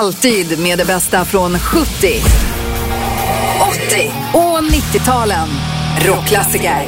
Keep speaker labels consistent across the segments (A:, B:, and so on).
A: Alltid med det bästa från 70, 80 och 90-talen. Rockklassiker.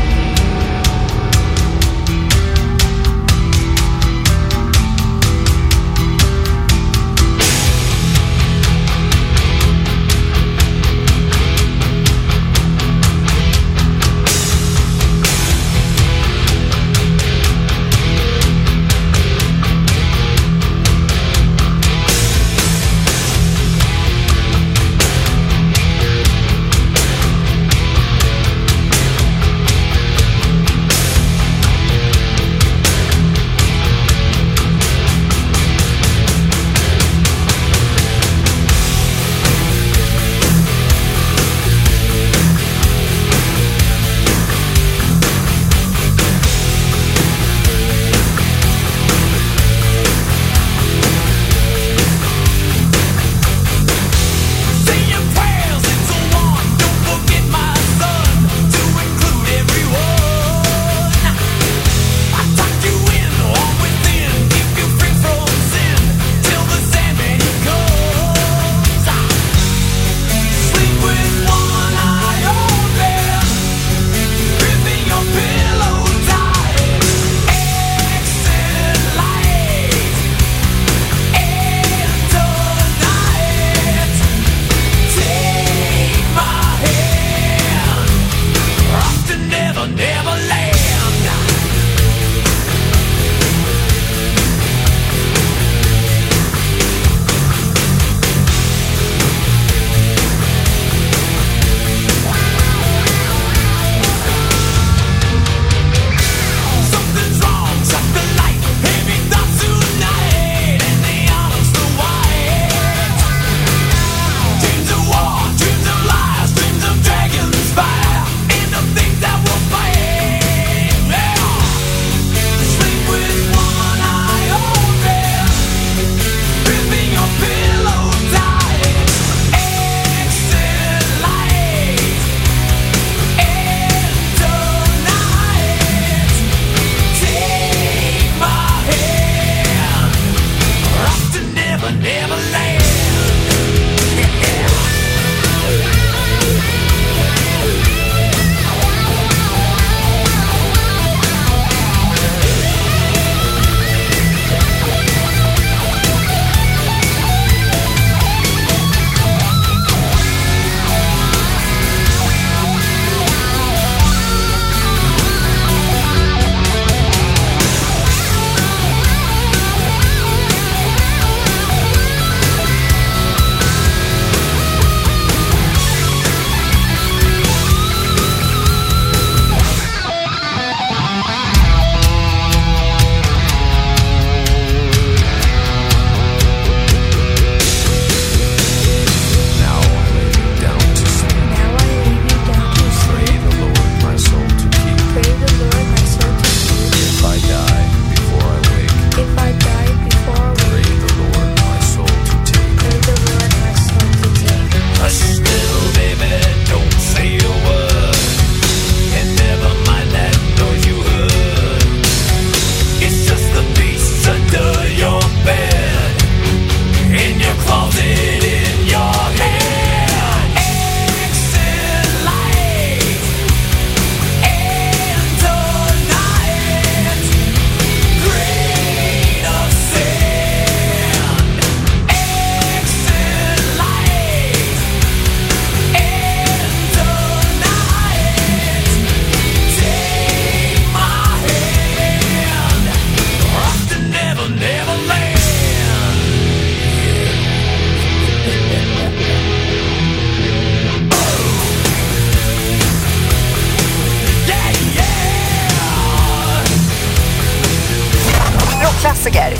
A: Klassiker.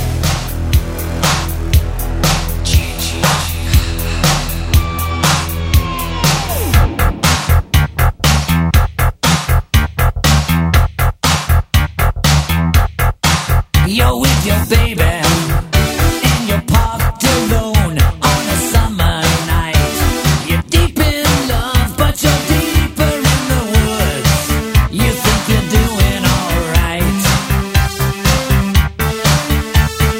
B: You're with your baby and you're parked alone on a summer night. You're deep in love, but you're deeper in the woods. You think you're doing alright.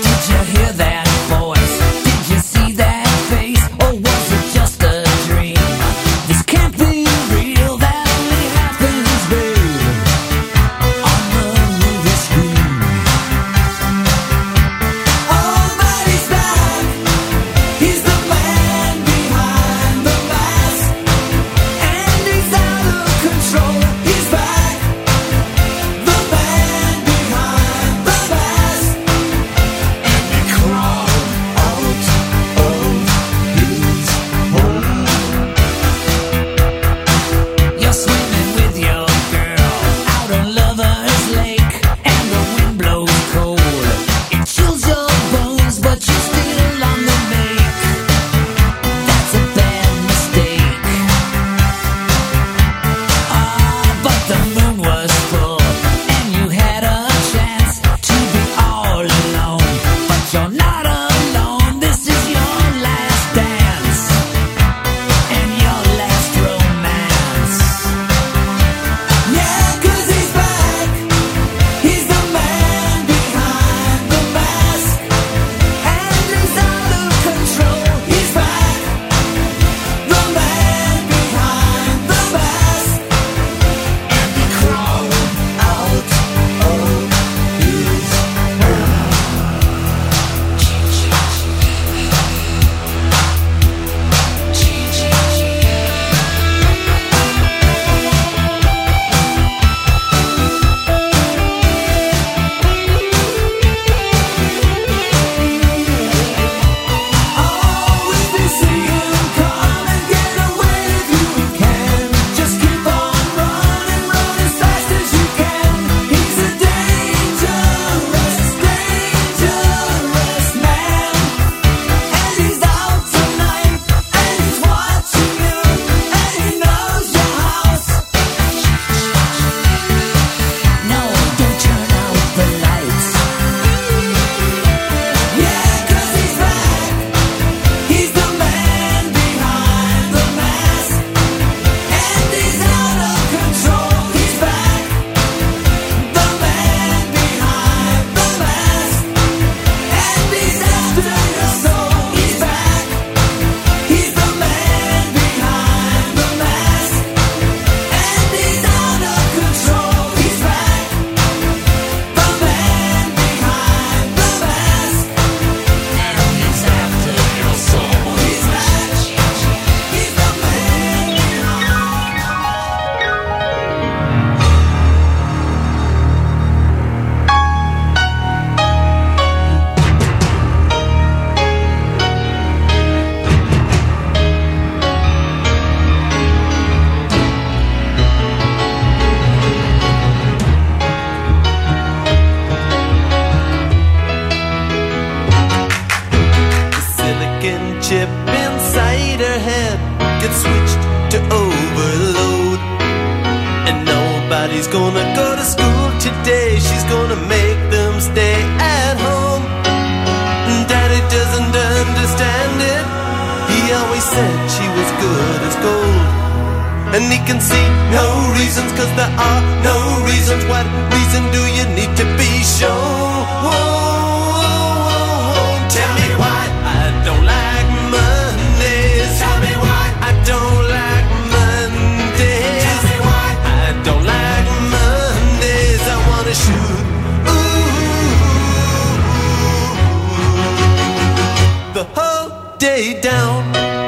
C: She's gonna go to school today. She's gonna make them stay at home. Daddy doesn't understand it. He always said she was good as gold. And he can see no reasons, 'cause there are no reasons. What reason do you need to be shown? Tell me why I don't like Mondays. Tell me why I don't like Mondays. Tell me why I don't like Mondays. I wanna shoot the whole day down.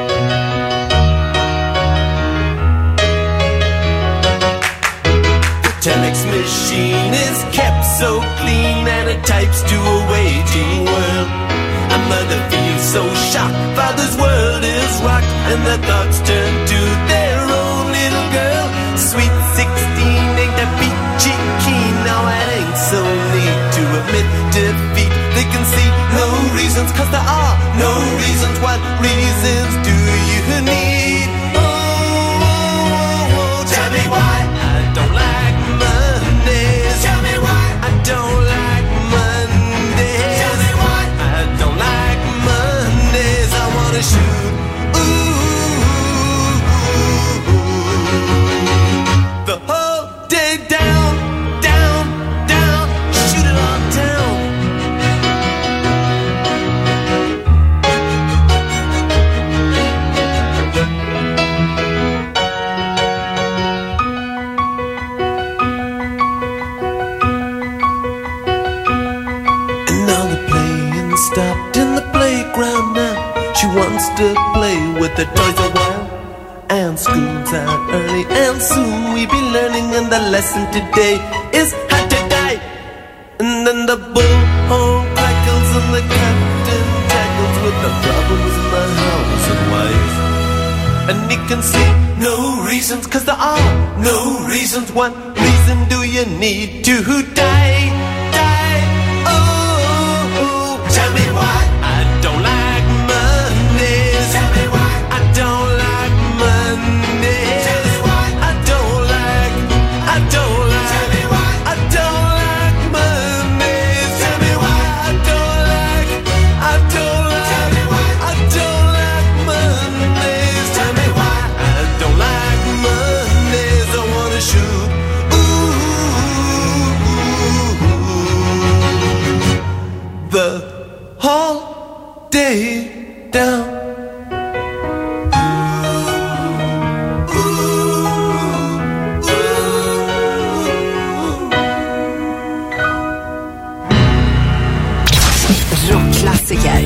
C: Telex machine is kept so clean and it types to a waiting world. A mother feels so shocked, father's world is rocked, and their thoughts turn to their own little girl. Sweet 16 ain't that peachy keen. Now it ain't so neat to admit defeat. They can see no reasons, 'cause there are no reasons. What reasons do you need? Tell me why I don't like Mondays. Tell me why I don't like Mondays. Tell me why I don't like Mondays. I wanna shoot the whole day down, down, down. Shoot it all down. Stopped in the playground now. She wants to play with the toys a while. And school's out early, and soon we be learning. And the lesson today is how to die. And then the bullhorn crackles and the captain tackles with the problems in the house and wife. And he can see no reasons, 'cause there are no reasons. What reason do you need to die? Tell me why I don't like Mondays. Tell me why I don't like Mondays. Tell me why I don't like. Tell me why I don't like Mondays. Tell me why I don't like. Tell me why I don't like Mondays. Tell me why I don't like Mondays. I wanna shoot the whole day down.
A: Rockklassiker.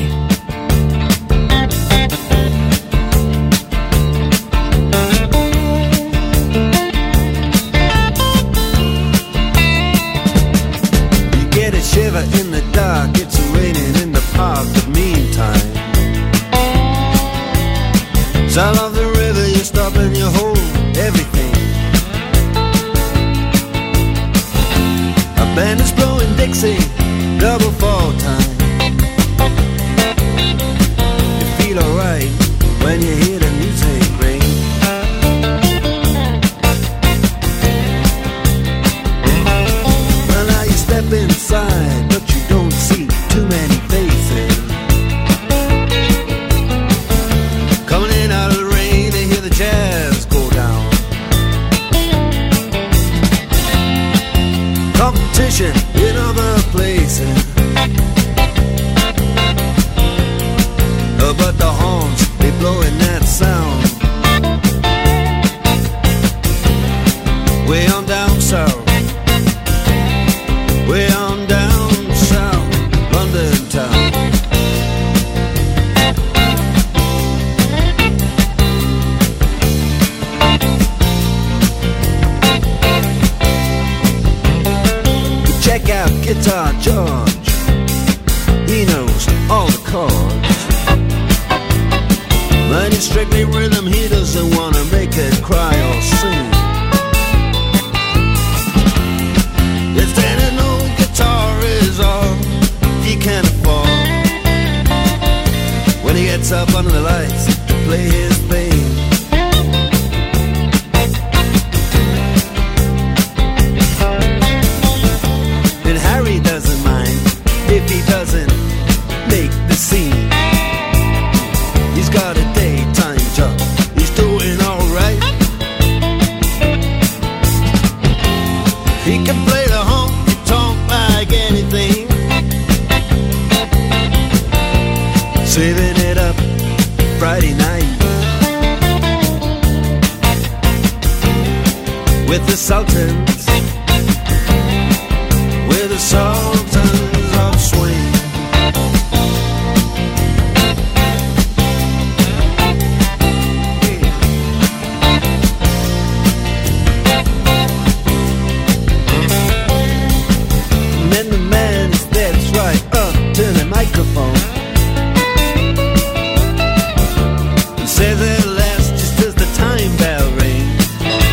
D: You get a shiver in the dark. It's raining in the park, but meantime, sound of the river, you stop and you hold everything. A band is blowing Dixie, double fall time. You feel alright when you hear the music ring. Well, now you step inside, but you don't see too many faces. Coming in out of the rain, they hear the jazz go down. Competition in other places, but the horns, they blowing that sound. Way on down south, way on down south, London town. Check out Guitar George, he knows all the chords. But it's strictly rhythm, he doesn't want to make it cry or sing. If then an old guitar is all he can afford, when he gets up under the lights to play his thing, He can play the honky-tonk like anything, saving it up Friday night with the Sultans, with the Sultans of Swing. And the man is there, that's right, up to the microphone, and says it last just as the time bell rings.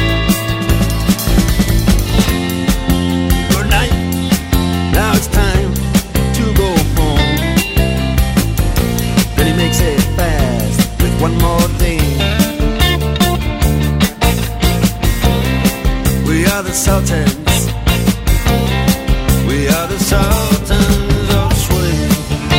D: Good night, now it's time to go home. Then he makes it fast with one more thing. We are the Sultans, we are the Sultans of Swing.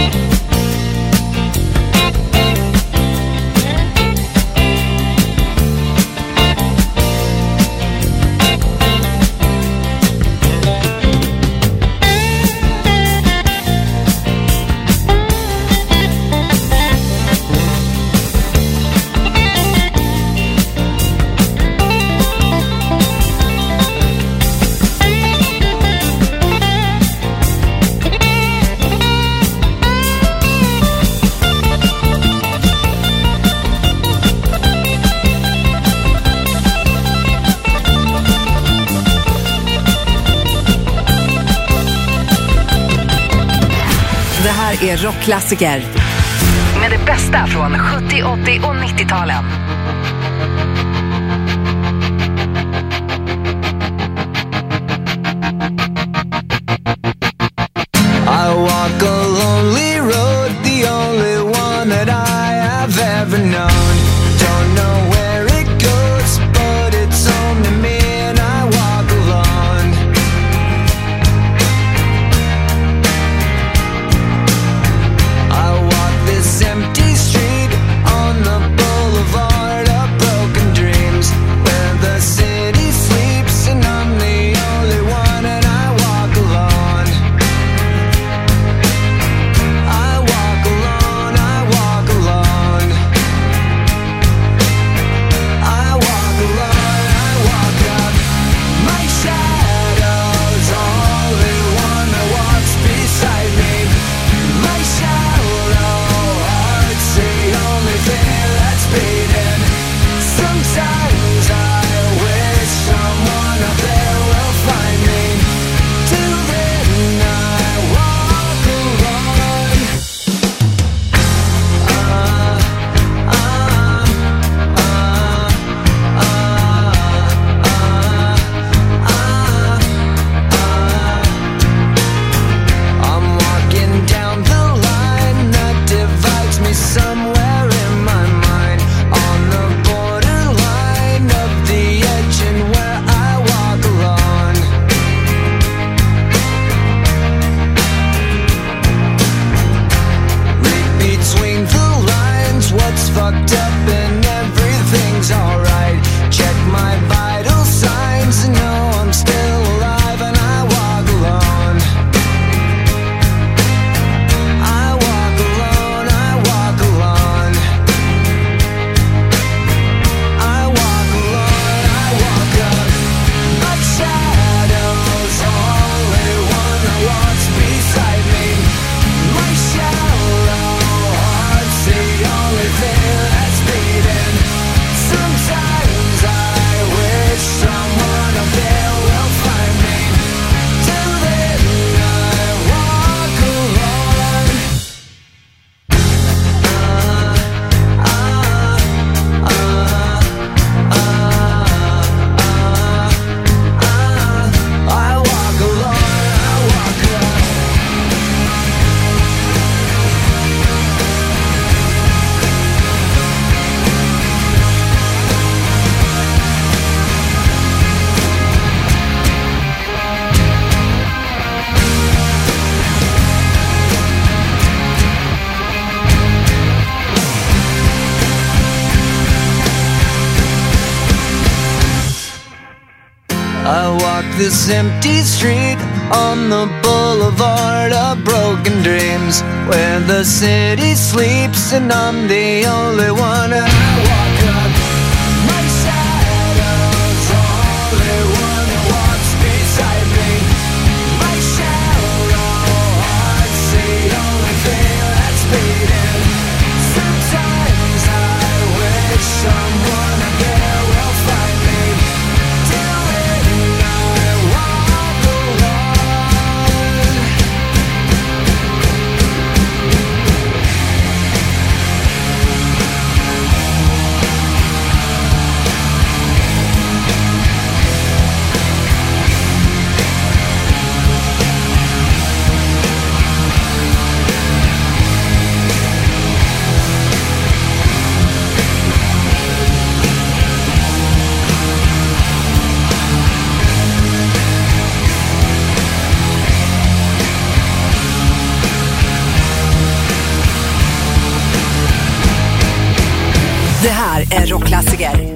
A: Det här är rockklassiker med det bästa från 70, 80 och 90-talen.
E: I walk a lonely road, the only one that I have ever known. Don't know where it goes, but it's home to me and I walk alone. I walk this empty street on the boulevard. I walk this empty street on the boulevard of broken dreams, where the city sleeps and I'm the only one. And I walk up, my shadow's the only one that walks beside me. My shallow heart's the only thing that's beating. Sometimes I wish someone out there will find me. Till then I walk alone.
A: Det här är rockklassiker.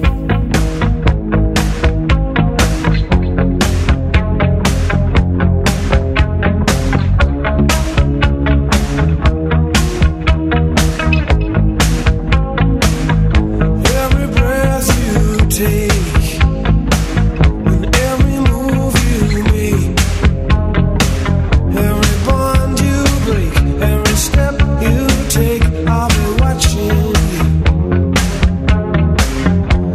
C: Every breath you take and every move you make, every bond you break, every step you take, I'll be watching you.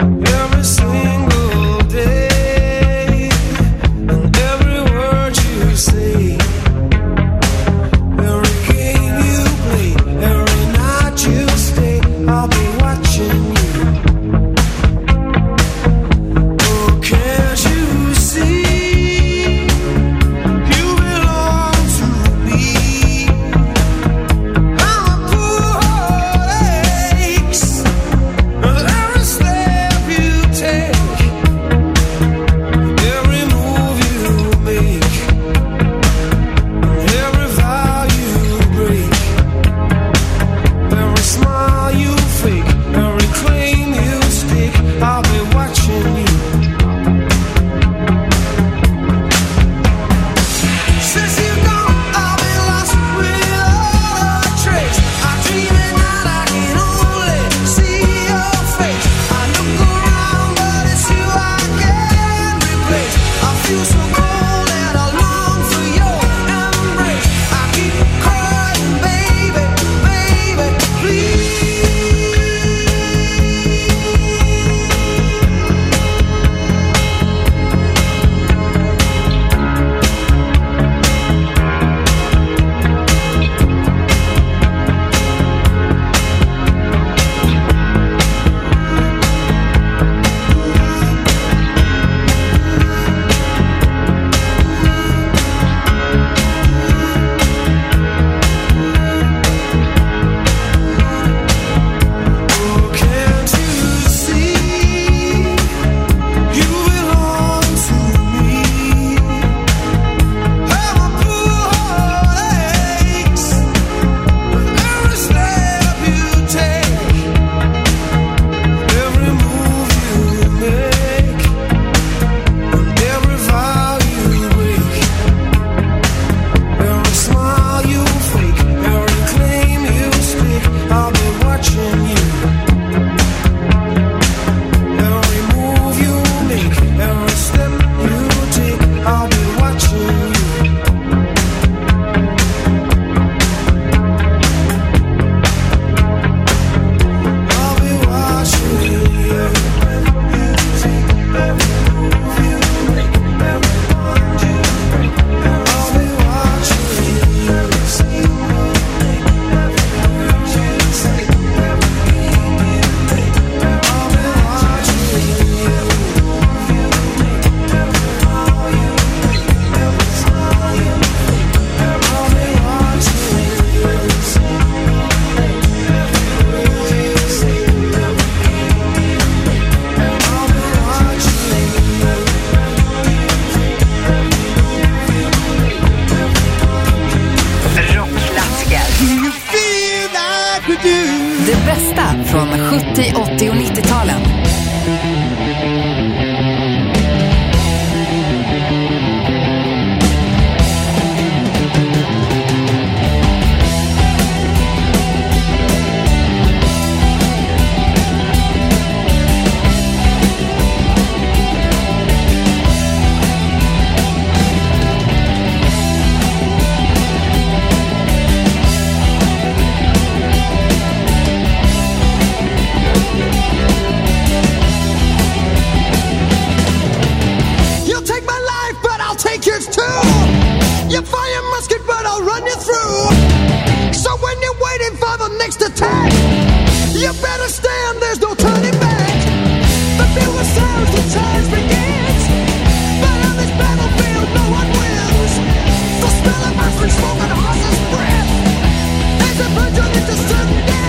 D: You fire musket, but I'll run you through. So when you're waiting for the next attack, you better stand, there's no turning back. The feel the sounds, the charge begins. But on this battlefield, no one wins. The smell of earthly smoke and horse's breath as a virgin into sudden death.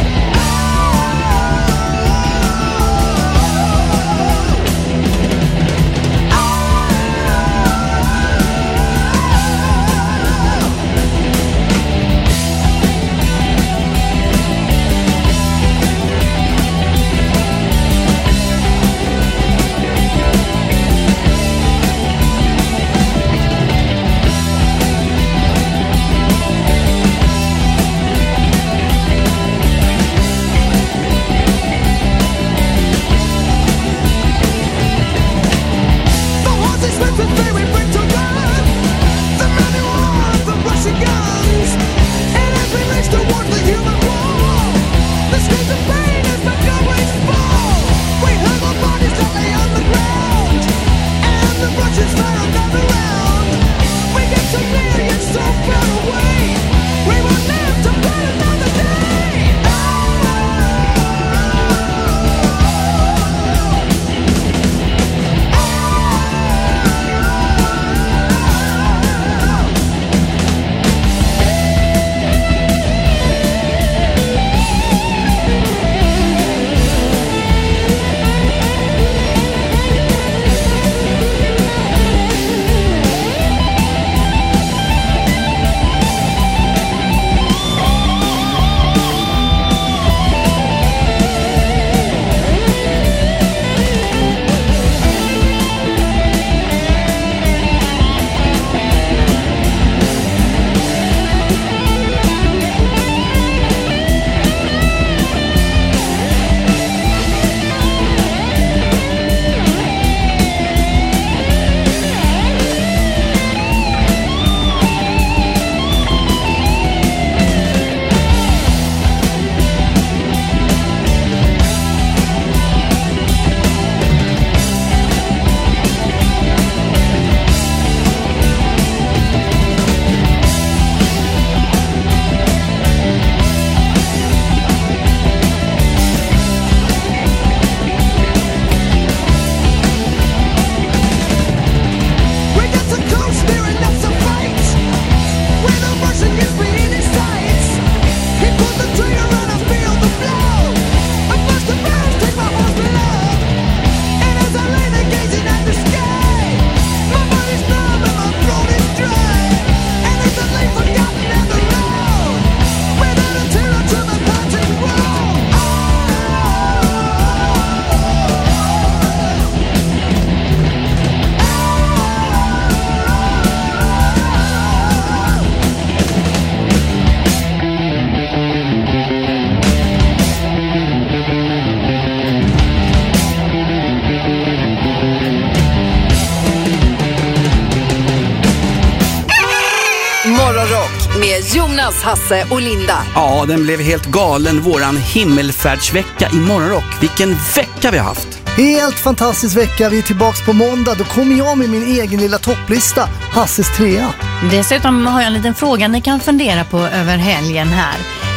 A: Jonas, Hasse och Linda.
F: Ja, den blev helt galen, våran himmelfärdsvecka i Morgonrock. Vilken vecka vi har haft.
G: Helt fantastisk vecka. Vi är tillbaks på måndag. Då kommer jag med min egen lilla topplista, Hasses 3.
H: Dessutom har jag en liten fråga ni kan fundera på över helgen här.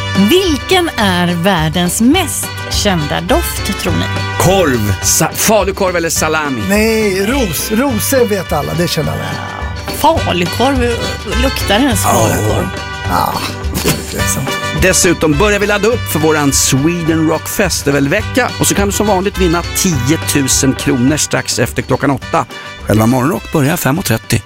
H: Vilken är världens mest kända doft, tror ni?
F: Korv, falukorv eller salami?
G: Nej, rosor vet alla, det känner alla.
H: Falukorv, luktar ens falukorv?
G: Ja, det är liksom.
F: Dessutom börjar vi ladda upp för våran Sweden Rock Festival-vecka. Och så kan du som vanligt vinna 10 000 kronor strax efter klockan 8. Själva Morgonrock börjar 5:30.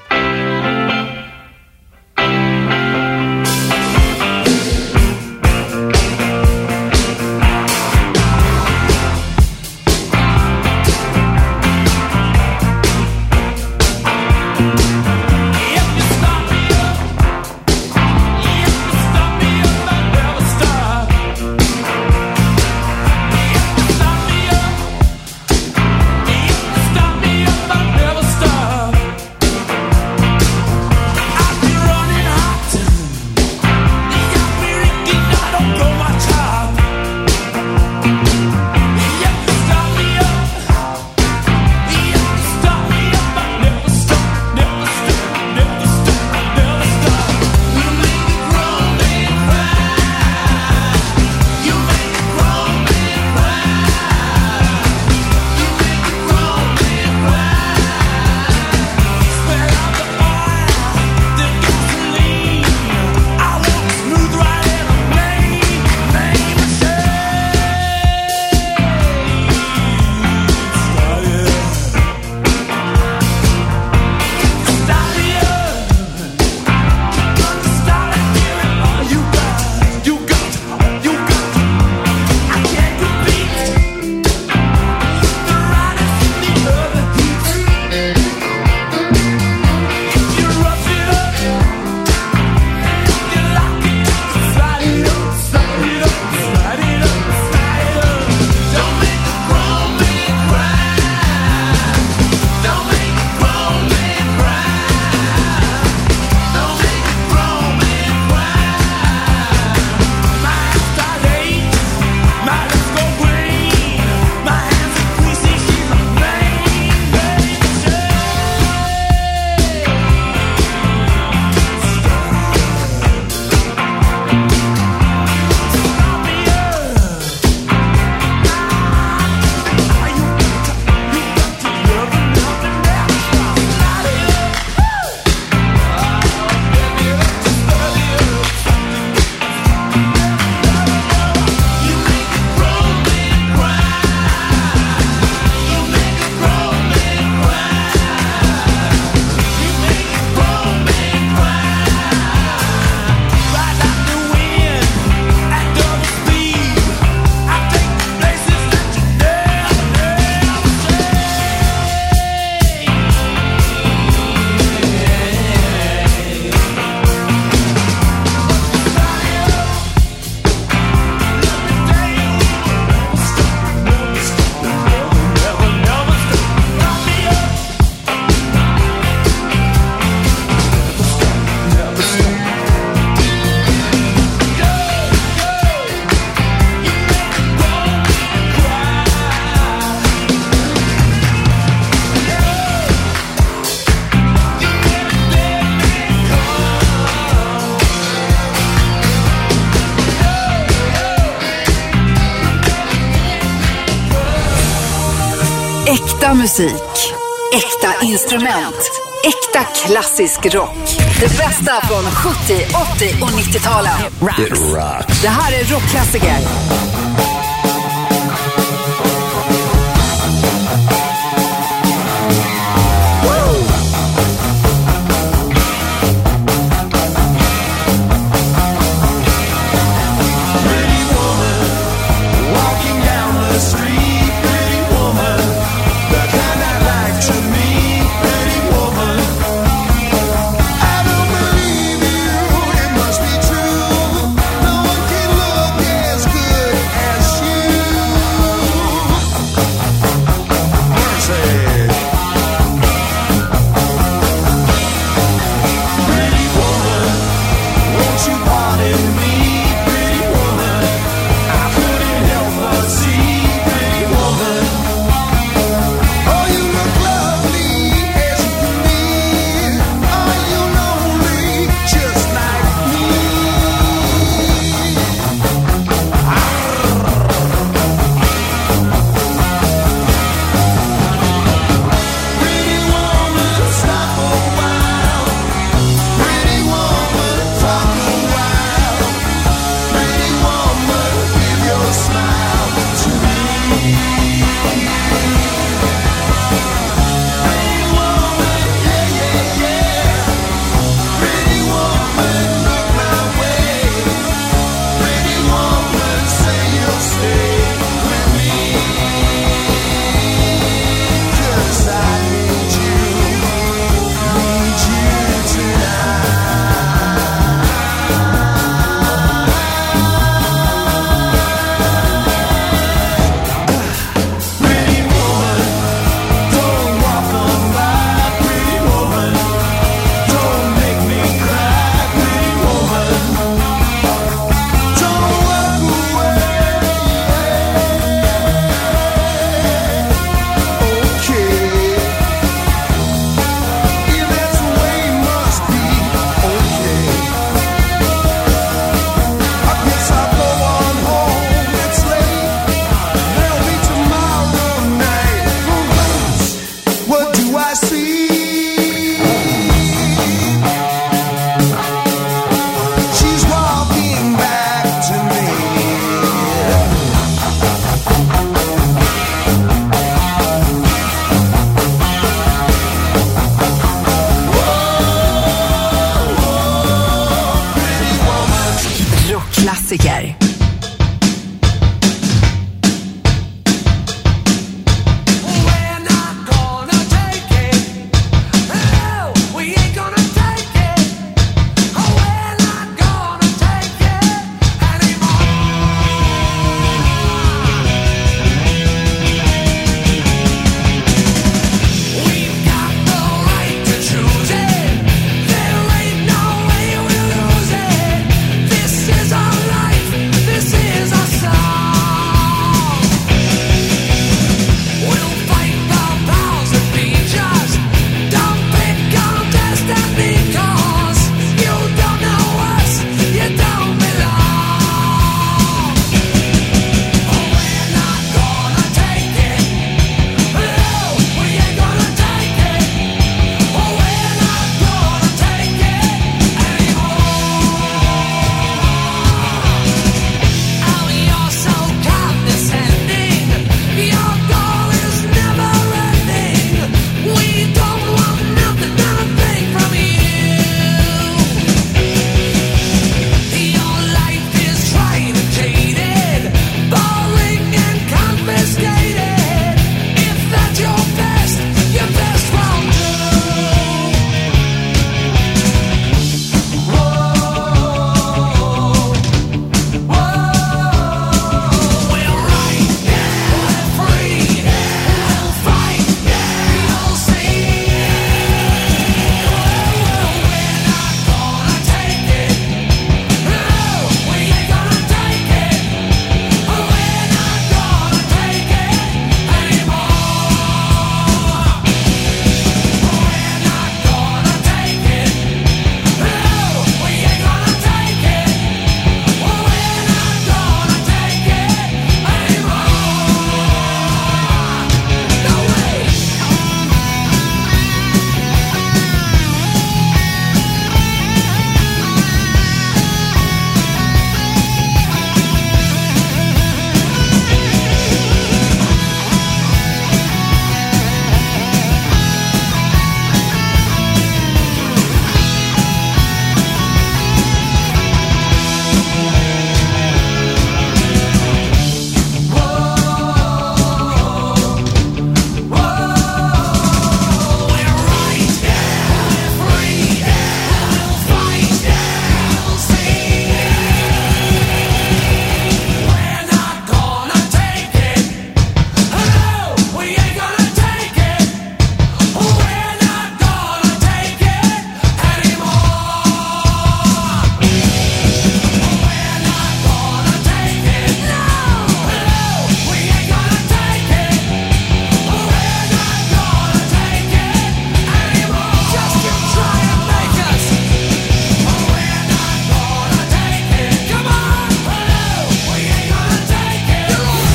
A: Äkta musik. Äkta instrument. Äkta klassisk rock. Det bästa från 70, 80 och 90-talen. Det här är rockklassiker. Rockklassiker.
B: This is our life.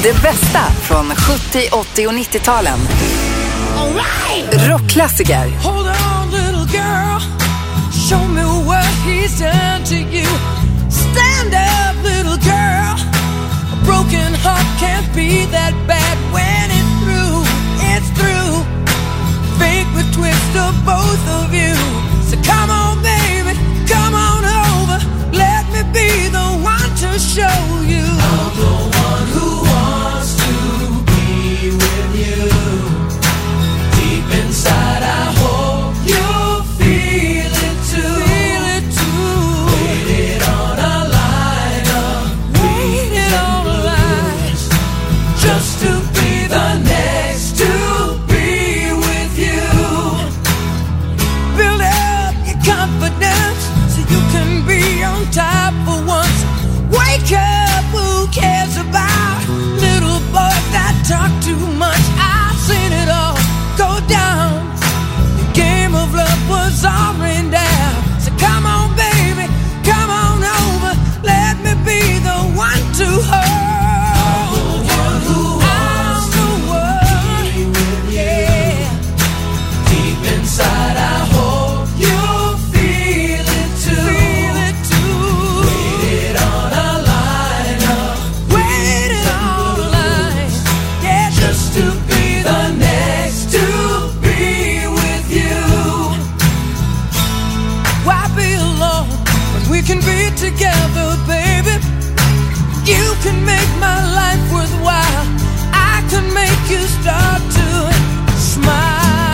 A: Det bästa från 70, 80 och 90-talen. Rockklassiker.
B: Hold on, little girl. Show me what he's done to you. Stand up, little girl. A broken heart can't be that bad when it's through. It's through. Fate would twist of both of you. So come on, baby, come on over. Let me be the one to show you. I'm the one who wants to be with you. Deep inside, I hope you feel it too. Feel it too. Waited on a line of waited on a line just to be the next to be with you. Build up your confidence so you can be on top for once. Wake up, who cares about little boys that talk too much? I've seen it all go down. The game of love was all written down. So come on, baby, come on over. Let me be the one to hold you. I'm the one, yeah. Deep inside, I hope you feel it too. Feel it too. Waited on a line of waited on a line, yeah, just to be the next to be with you. Why be alone when we can be together, baby? You can make my life worthwhile. I can make you start to smile.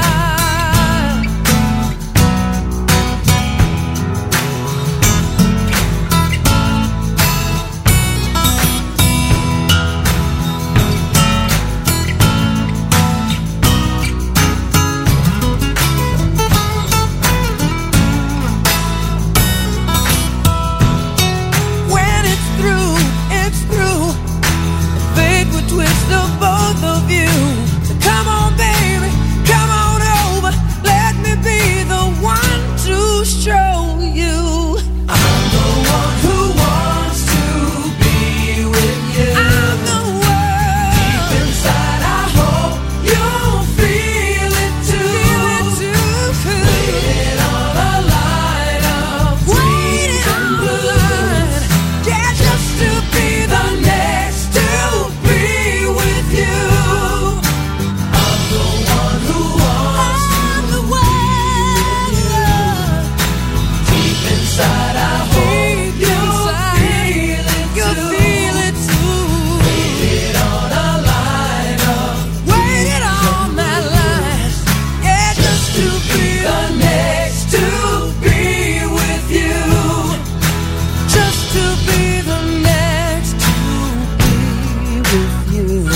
B: When it's through, it's through. Fate would twist of both of you. So come on, baby, come on over. Let me be the one to show you. I'm the one who wants to be with you. I'm the one. Deep inside, I hope you'll feel it too. Feel it too. Waited on a line of waiting on a line. Yeah, just to be the next to be with you. I'm the one who wants to be with you. Deep inside, I hope you'll feel it too. Feel it too. Waited on a line of waited on that line. Yeah, just to be the next to be with you. Just to be the next to be with you.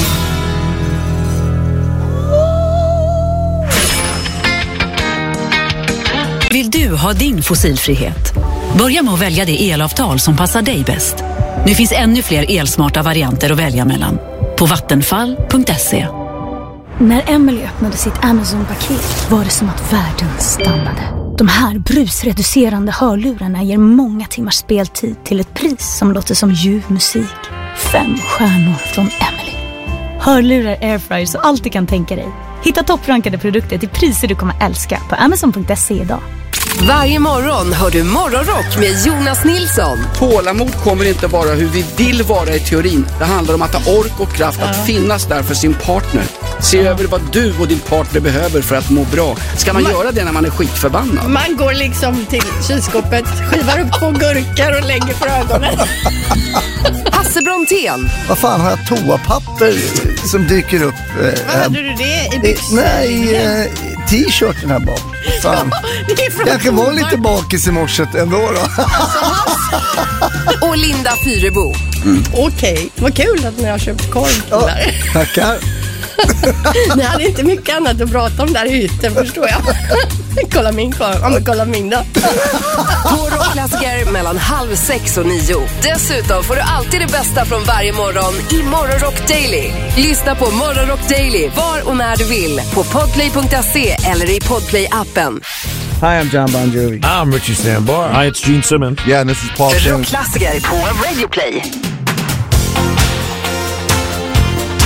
I: Vill du ha din fossilfrihet? Börja med att välja det elavtal som passar dig bäst. Nu finns ännu fler elsmarta varianter att välja mellan. På vattenfall.se.
J: När Emily öppnade sitt Amazon-paket var det som att världen stannade. De här brusreducerande hörlurarna ger många timmars speltid till ett pris som låter som ljuv musik. 5 stjärnor från Emily. Hörlurar, airfryers och allt du kan tänka dig. Hitta topprankade produkter till priser du kommer älska på Amazon.se idag.
A: Varje morgon hör du Morgonrock med Jonas Nilsson.
F: Tålamod kommer inte vara hur vi vill vara i teorin. Det handlar om att ha ork och kraft att finnas där för sin partner. Se över vad du och din partner behöver för att må bra. Ska man göra det när man är skitförbannad?
K: Man går liksom till kylskåpet, skivar upp 2 gurkor och lägger för ögonen.
A: Hasse Brontén.
G: Vad fan, har jag toapapper som dyker upp?
K: Vad hade du det i byxorna?
G: Nej, t-shirten här bak. Fan.
K: Det är från
G: Kanske var lite bakis i morse ändå då.
A: Och Linda Fyrebo.
K: Okej, vad kul att ni har köpt korv där.
G: Tackar.
K: Ni hade inte mycket annat att prata om där ute, förstår jag. Kolla min korv, ja men kolla min då.
A: Två rockklassiker mellan 5:30 och 9. Dessutom får du alltid det bästa från varje morgon i Morgonrock Daily. Lyssna på Morgonrock Daily var och när du vill på podplay.se eller i Podplay-appen.
L: Hi, I'm John Bon Jovi.
M: I'm Richie Sambora. Hi, it's Gene Simmons.
L: Yeah, and this is Paul Simmons.
A: Rockklassiker på Radio Play.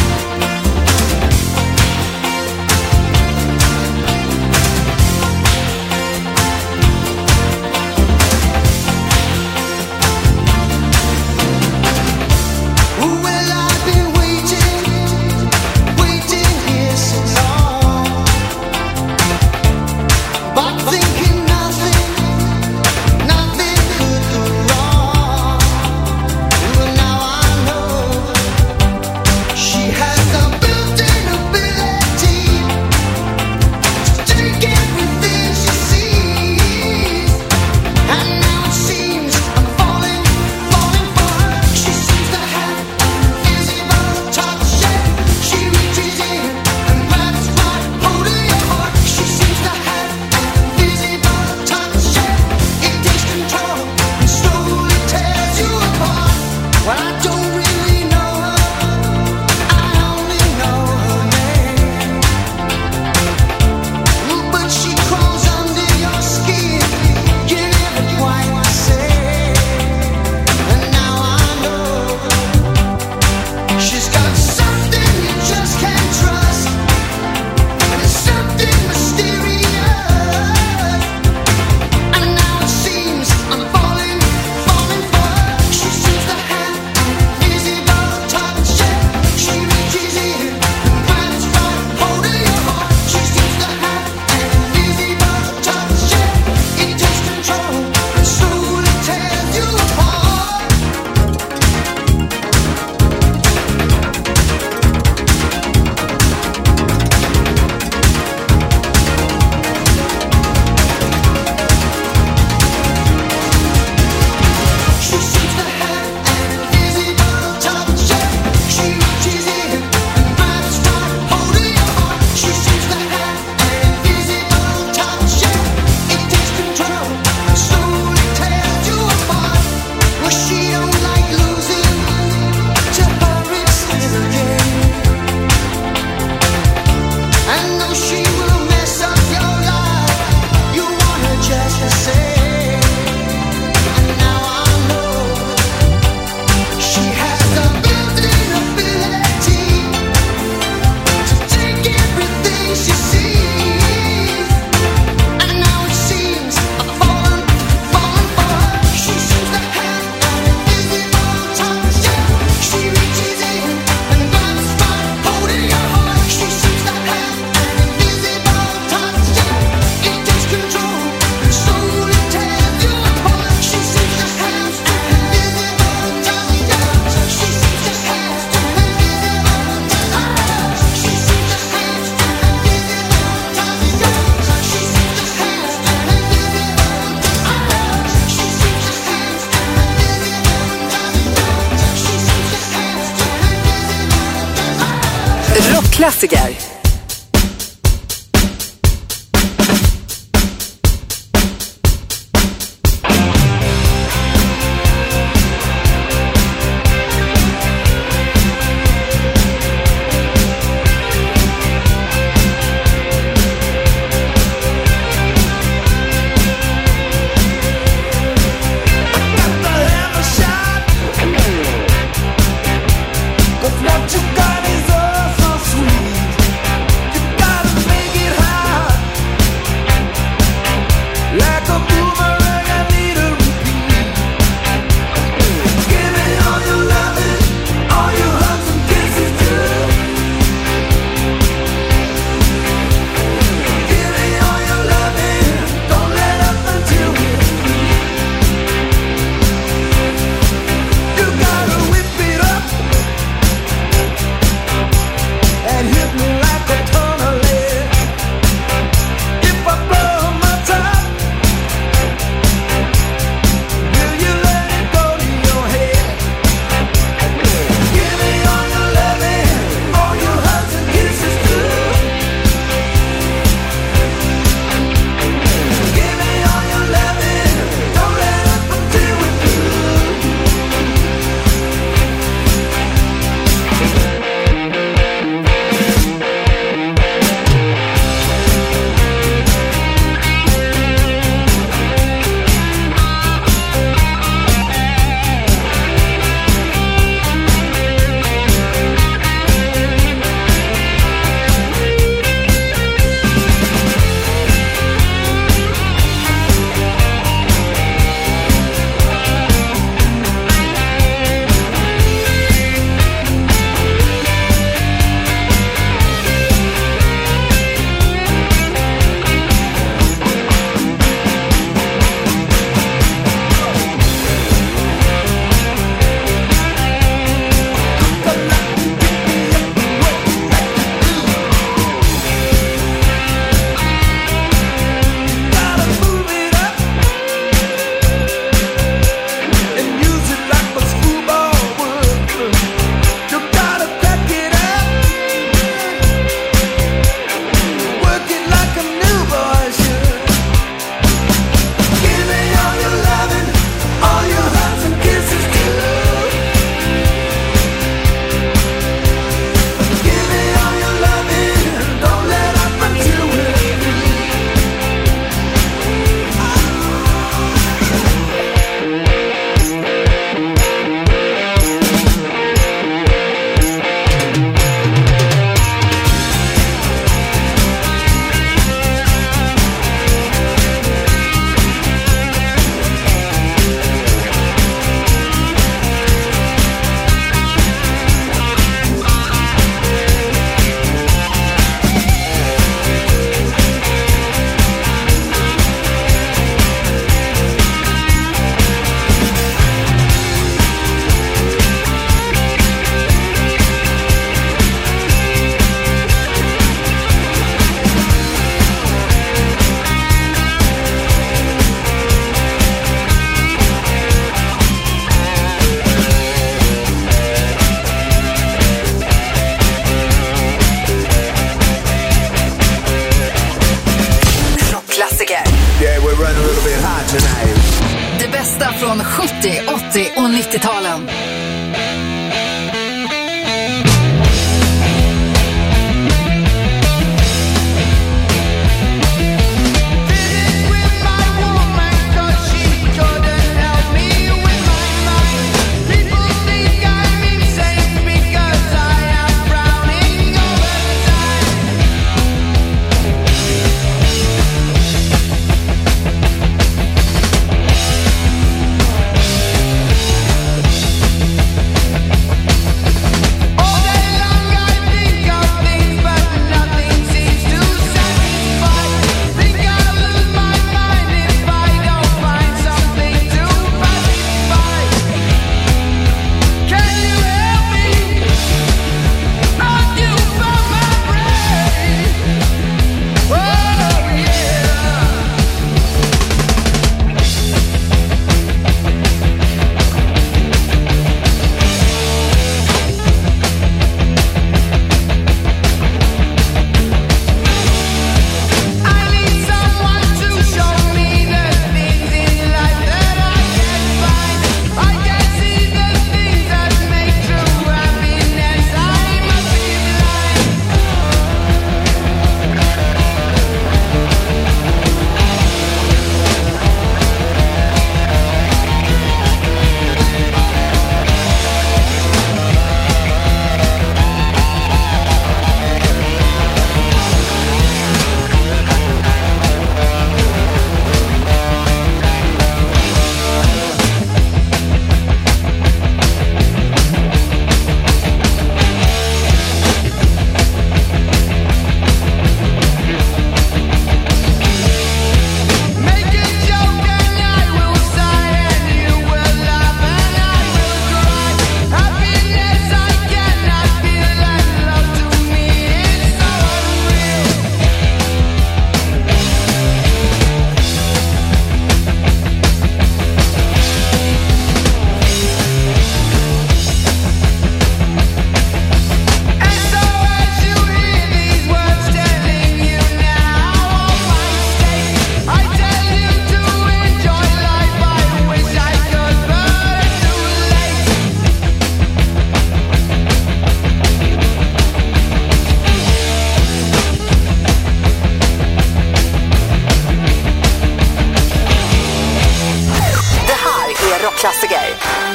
A: Rockklassiker.
B: What you got is all so sweet.
N: Det bästa från 70, 80 och 90-talen.
A: rockklassiker.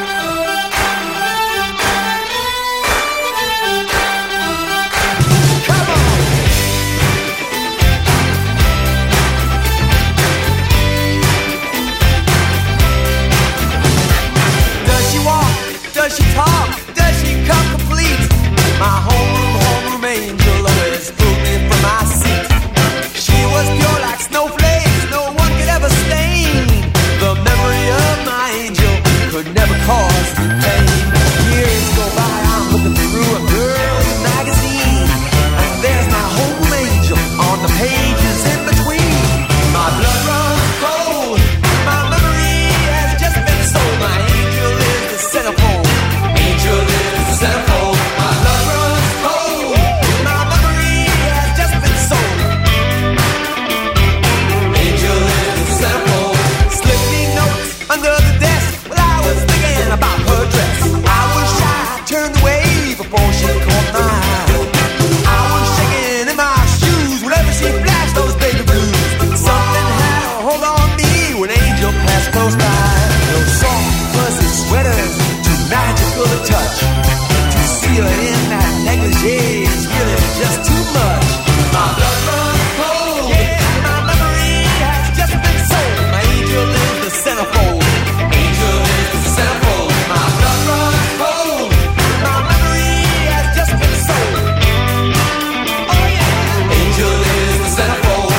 C: Does she walk? Does she talk? Does she come complete? My homeroom angel always pulled me from my seat. She was pure like snowflakes, no one could ever stain. The memory of my angel could never cause me pain. Years go by, I'm looking through a girl's magazine, and there's my home angel on the pages in between. My blood runs cold, my memory has just been sold. My angel is the centerfold, angel is the centerfold. My blood runs cold, my memory has just been sold. Angel is the centerfold. Slip me notes under the desk while I was thinking about her dress. I was shy, turned away before she caught my eye. I was shaking in my shoes whenever she flashed those baby blues. Something had a hold on me when Angel passed close by. Those soft, fuzzy sweaters, too magical to touch. To see her in that negligee is really just too much. My blood runs cold, yeah, my memory has just been sold. My angel is the centerfold, angel is the centerfold. My blood runs cold, my memory has just been sold. Oh yeah, angel is the centerfold.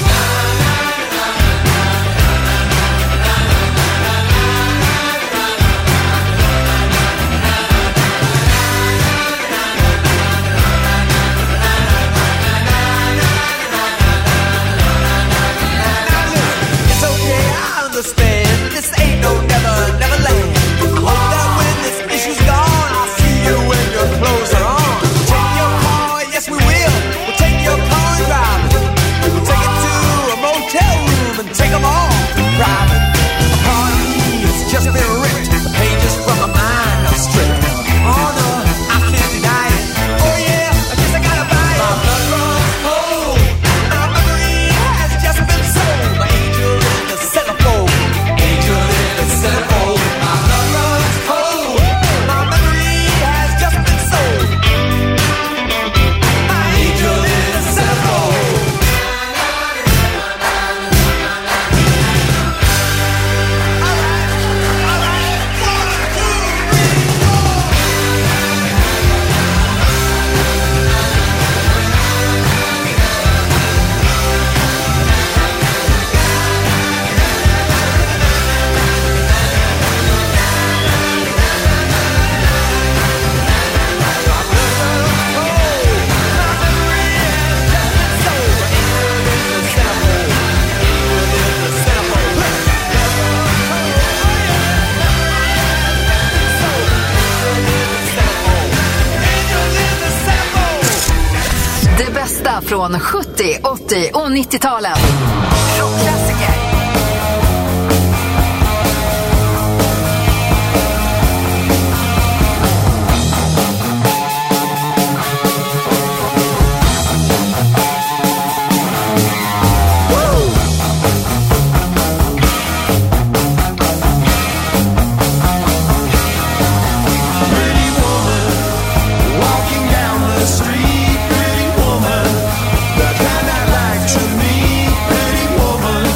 C: It's okay, I understand. This ain't no never, never land. Hope that when this issue's gone, I'll see you when your clothes are on. Take your car, yes we will. We'll take your car and drive it. We'll take it to a motel room and take them all private. A part of me has just been ripped. The pages from my mind are stripped. Oh no, I can't deny it. Oh yeah, I guess I gotta buy it. My blood runs cold. My memory has just been sold. My angel is the centerfold. Angel is the centerfold. My blood runs cold. My memory has just been sold. My angel is the centerfold.
N: Det bästa från 70, 80 och 90-talen. Rockklassiker.
C: Walking down the street, pretty woman, the kind I like to meet. Pretty woman,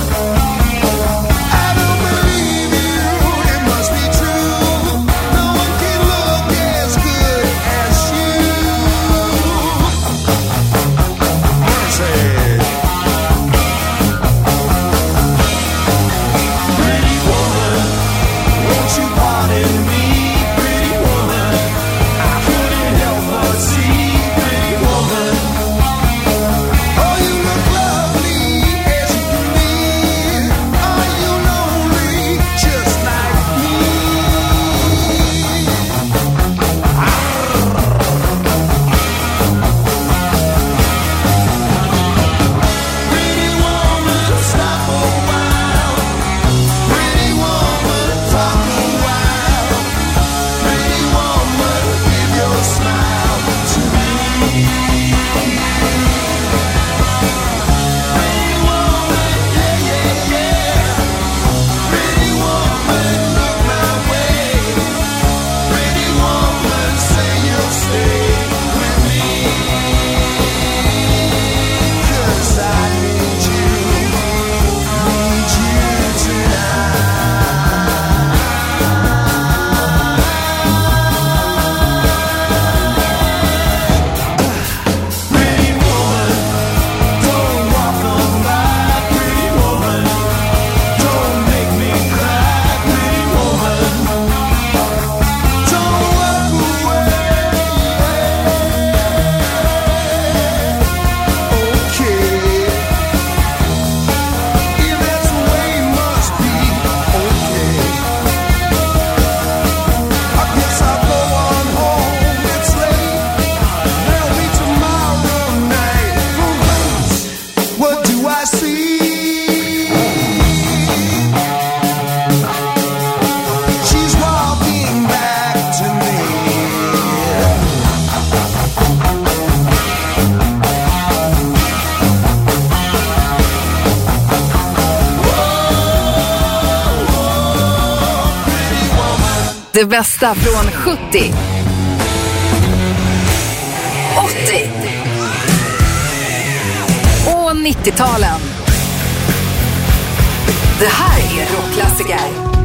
A: Det bästa från 70, 80 och 90-talen. Det här är rockklassiker.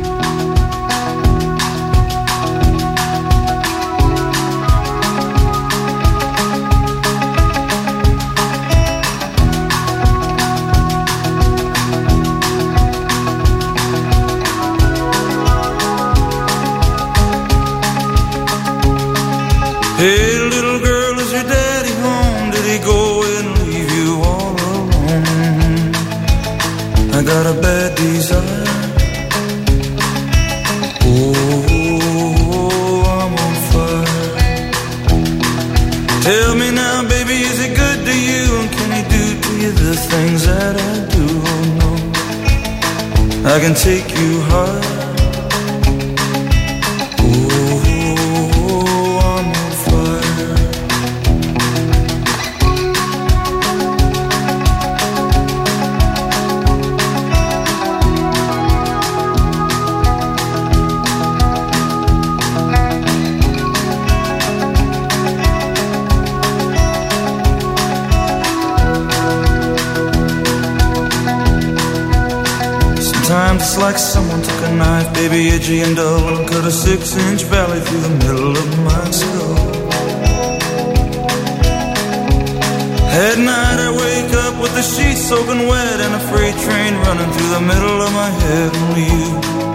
O: Hey, little girl, is your daddy home? Did he go and leave you all alone? I got a bad desire. Oh, I'm on fire. Tell me now, baby, is he good to you? And can he do to you the things that I do? Oh, no, I can take you high. Sometimes it's like someone took a knife, baby, edgy and dull, and cut a 6-inch valley through the middle of my skull. At night I wake up with the sheets soaking wet and a freight train running through the middle of my head. Only you